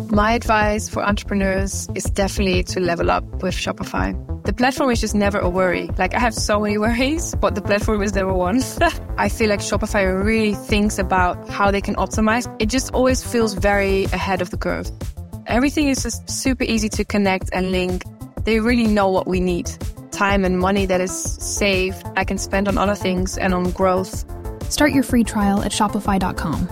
My advice for entrepreneurs is definitely to level up with Shopify. The platform is just never a worry. Like, I have so many worries, but the platform is never one. I feel like Shopify really thinks about how they can optimize. It just always feels very ahead of the curve. Everything is just super easy to connect and link. They really know what we need. Time and money that is saved, I can spend on other things and on growth. Start your free trial at shopify.com.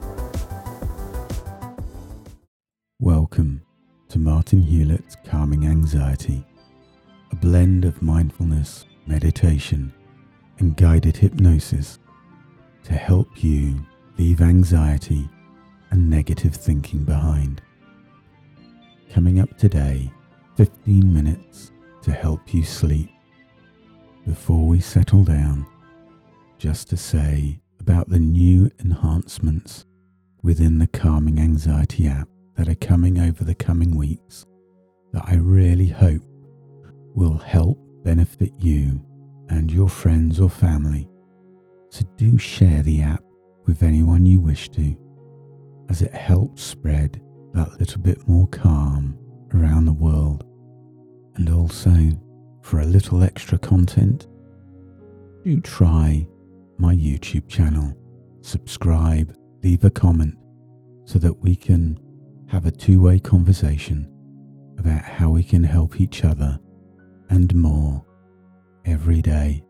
Welcome to Martin Hewlett's Calming Anxiety, a blend of mindfulness, meditation, and guided hypnosis to help you leave anxiety and negative thinking behind. Coming up today, 15 minutes to help you sleep. Before we settle down, just to say about the new enhancements within the Calming Anxiety app that are coming over the coming weeks that I really hope will help benefit you and your friends or family. So do share the app with anyone you wish to, as it helps spread that little bit more calm around the world. And also, for a little extra content, do try my YouTube channel, subscribe, leave a comment so that we can have a two-way conversation about how we can help each other and more every day.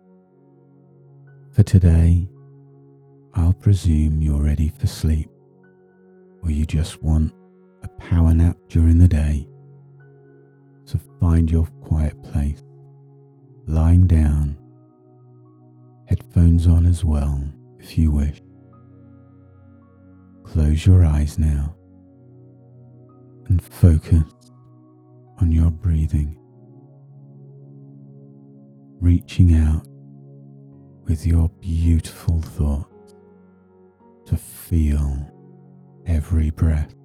For today, I'll presume you're ready for sleep, or you just want a power nap during the day. So find your quiet place, lying down, headphones on as well if you wish. Close your eyes now and focus on your breathing, reaching out with your beautiful thoughts to feel every breath.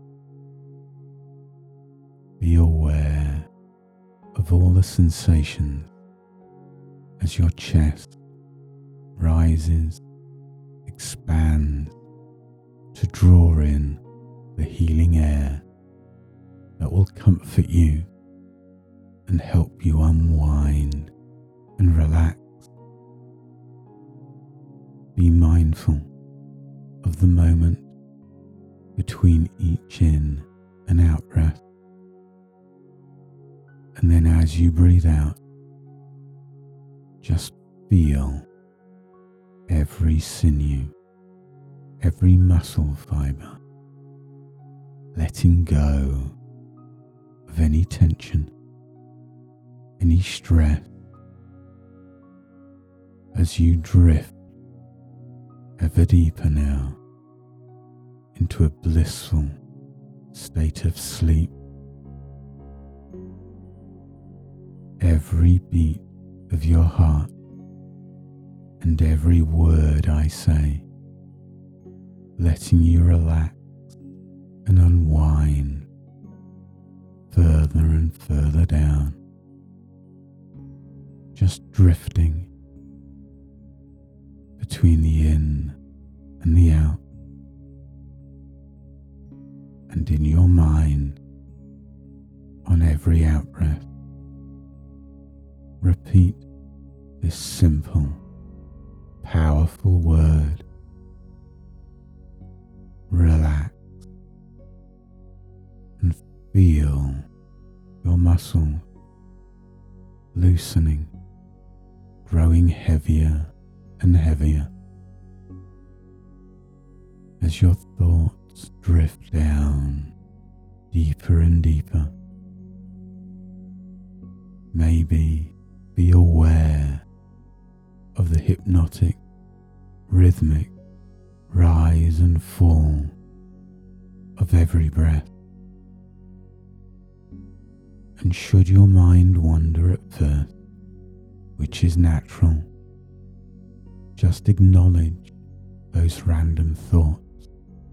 Be aware of all the sensations as your chest rises, expands to draw in the healing air that will comfort you and help you unwind and relax. Be mindful of the moment between each in and out breath. And then as you breathe out, just feel every sinew, every muscle fibre, letting go of any tension, any stress, as you drift ever deeper now into a blissful state of sleep. Every beat of your heart and every word I say, letting you relax and unwind further and further down, just drifting between the in and the out, and in your mind on every out breath. Repeat this simple, powerful word: relax, and feel your muscles loosening, growing heavier and heavier as your thoughts drift down deeper and deeper. Maybe be aware of the hypnotic, rhythmic rise and fall of every breath. And should your mind wander at first, which is natural, just acknowledge those random thoughts.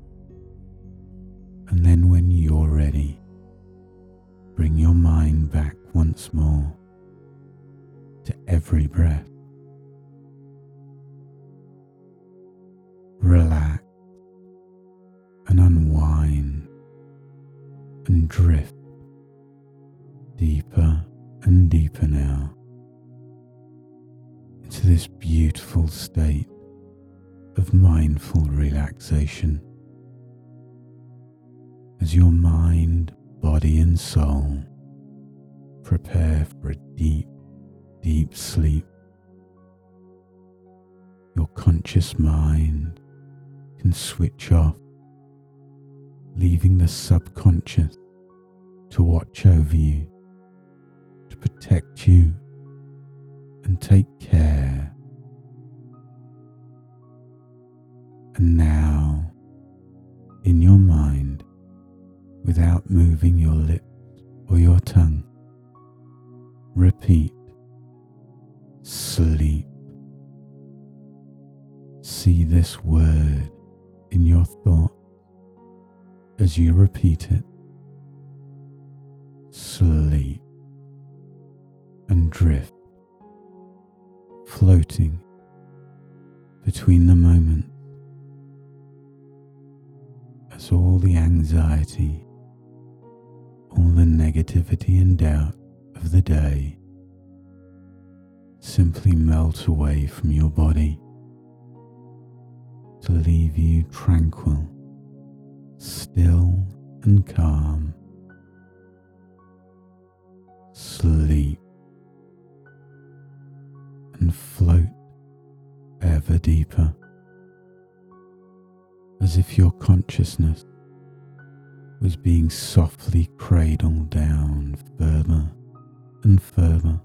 And then when you're ready, bring your mind back once more to every breath. Relax and unwind and drift deeper and deeper now into this beautiful state of mindful relaxation as your mind, body and soul prepare for a deep, deep sleep. Your conscious mind can switch off, leaving the subconscious to watch over you, to protect you and take care. And now, in your mind, without moving your lips or your tongue, repeat, sleep. See this word in your thought as you repeat it. Sleep, and drift, floating between the moments as all the anxiety, all the negativity and doubt of the day simply melt away from your body to leave you tranquil, still and calm. Sleep and float ever deeper, as if your consciousness was being softly cradled down further and further.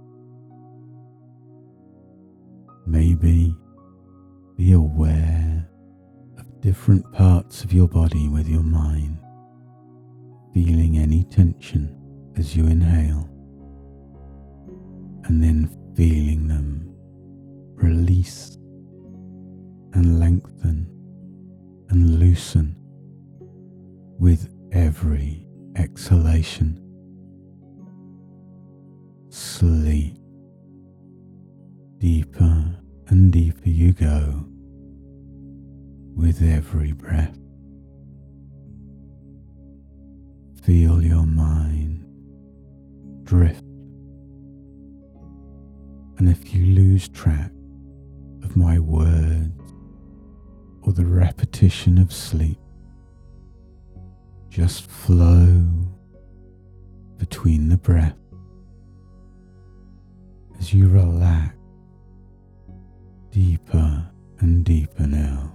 Maybe be aware of different parts of your body with your mind, feeling any tension as you inhale, and then feeling them release and lengthen and loosen with every exhalation. Sleep. Deeper and deeper you go with every breath. Feel your mind drift, and if you lose track of my words or the repetition of sleep, just flow between the breath as you relax deeper and deeper now.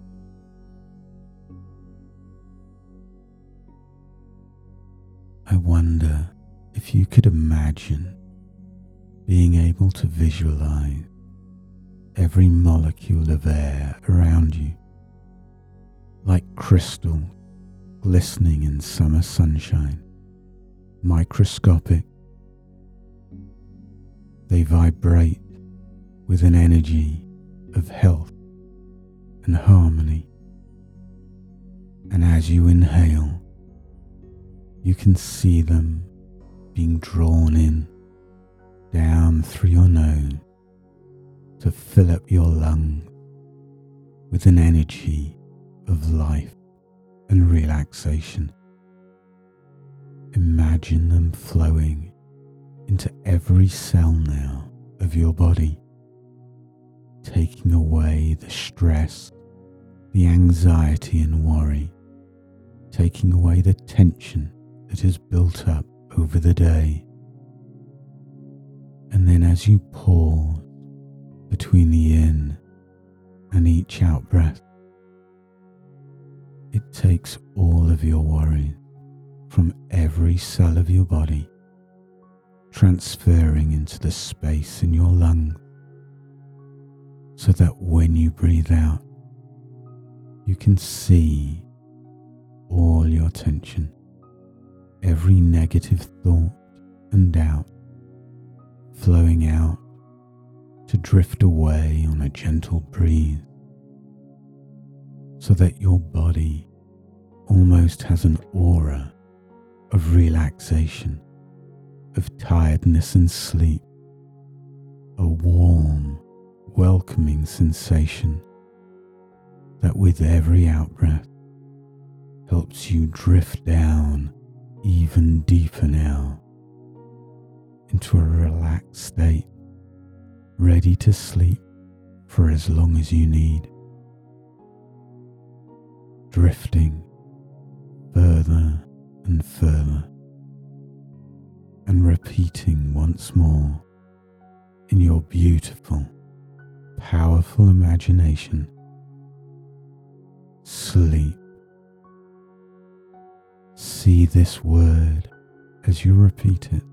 I wonder if you could imagine being able to visualize every molecule of air around you like crystal glistening in summer sunshine, microscopic. They vibrate with an energy of health and harmony, and as you inhale, you can see them being drawn in down through your nose to fill up your lungs with an energy of life and relaxation. Imagine them flowing into every cell now of your body, taking away the stress, the anxiety and worry, taking away the tension that has built up over the day. And then as you pause between the in and each out breath, it takes all of your worries from every cell of your body, transferring into the space in your lungs, so that when you breathe out, you can see all your tension, every negative thought and doubt flowing out to drift away on a gentle breeze, so that your body almost has an aura of relaxation, of tiredness and sleep, a warm, welcoming sensation that with every out-breath helps you drift down even deeper now into a relaxed state, ready to sleep for as long as you need, drifting further and further, and repeating once more in your beautiful, powerful imagination, sleep. See this word as you repeat it.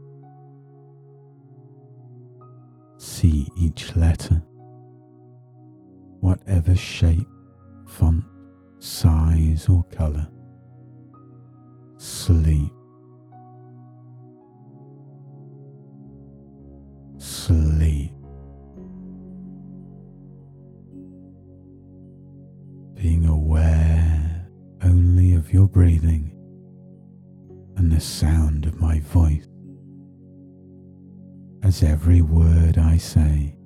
See each letter, whatever shape, font, size or colour. Sleep. Sleep. Being aware only of your breathing and the sound of my voice as every word I say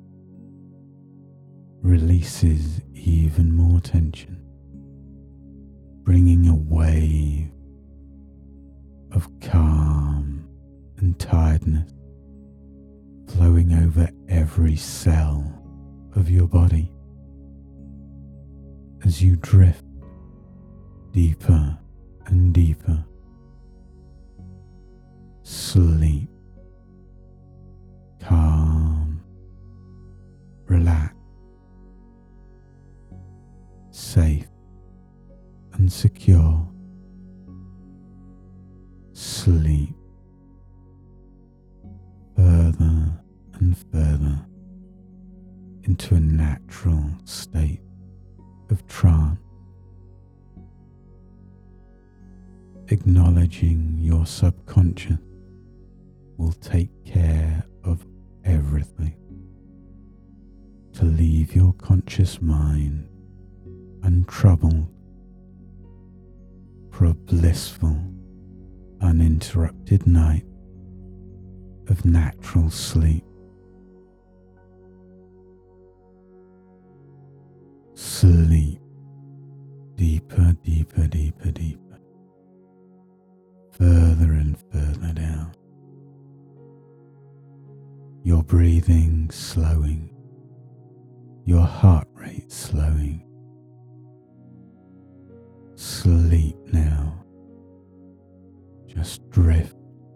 releases even more tension, bringing a wave of calm and tiredness flowing over every cell of your body as you drift deeper and deeper. Sleep. Calm. Relax. Safe and secure. Sleep. Further and further into a natural state of trance, acknowledging your subconscious will take care of everything to leave your conscious mind untroubled for a blissful, uninterrupted night of natural sleep. Sleep deeper, deeper, deeper, deeper, further and further down. Your breathing slowing, your heart rate slowing. Sleep now. Just drift.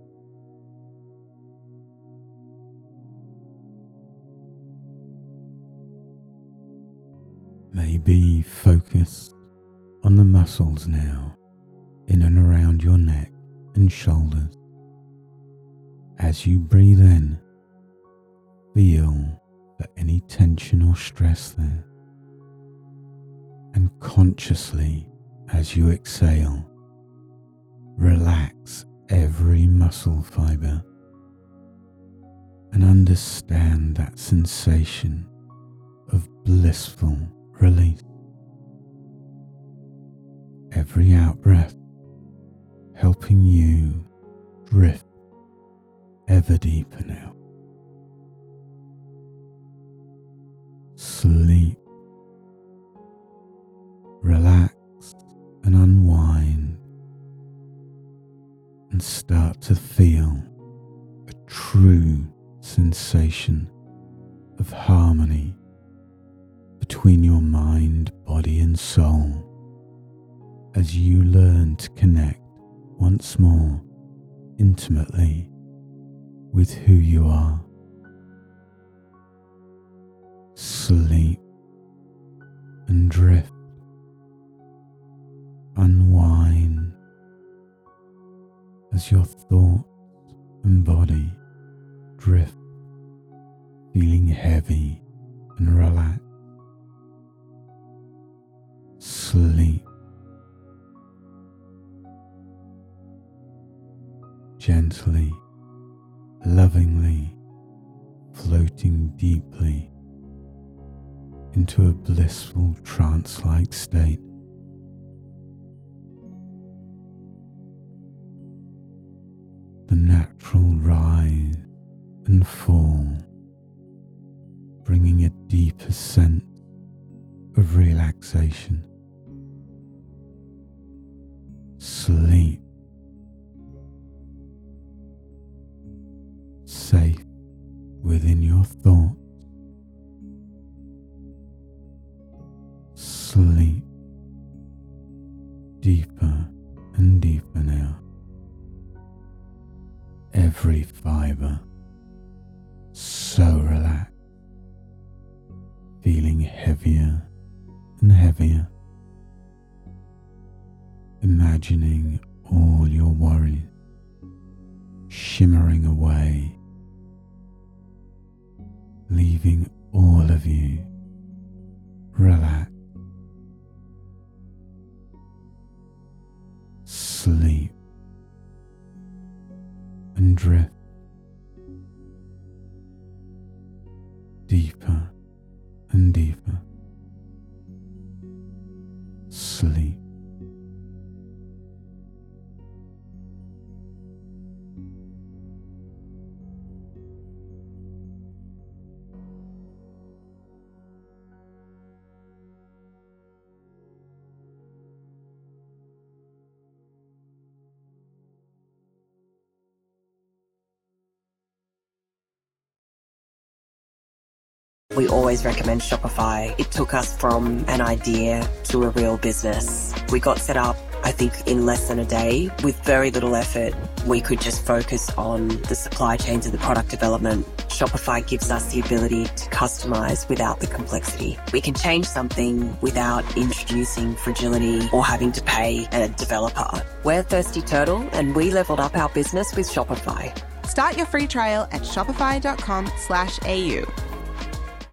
Maybe focus on the muscles now in and around your neck and shoulders. As you breathe in, feel for any tension or stress there, and consciously, as you exhale, relax every muscle fiber and understand that sensation of blissful release. Every out-breath helping you drift ever deeper now. Sleep. Relax and unwind and start to feel a true sensation of harmony between your mind, body and soul as you learn to connect once more intimately with who you are. Sleep and drift. Unwind as your thoughts and body drift, feeling heavy and relaxed. Sleep. Gently, lovingly, floating deeply into a blissful trance-like state. The natural rise and fall, bringing a deeper sense of relaxation. Sleep. every fibre, so relaxed, feeling heavier and heavier, imagining all your worries shimmering away, leaving all of you relaxed. Sleep and drift deeper and deeper. Sleep. We always recommend Shopify. It took us from an idea to a real business. We got set up, I think, in less than a day. With very little effort, we could just focus on the supply chains and the product development. Shopify gives us the ability to customize without the complexity. We can change something without introducing fragility or having to pay a developer. We're Thirsty Turtle, and we leveled up our business with Shopify. Start your free trial at shopify.com/au.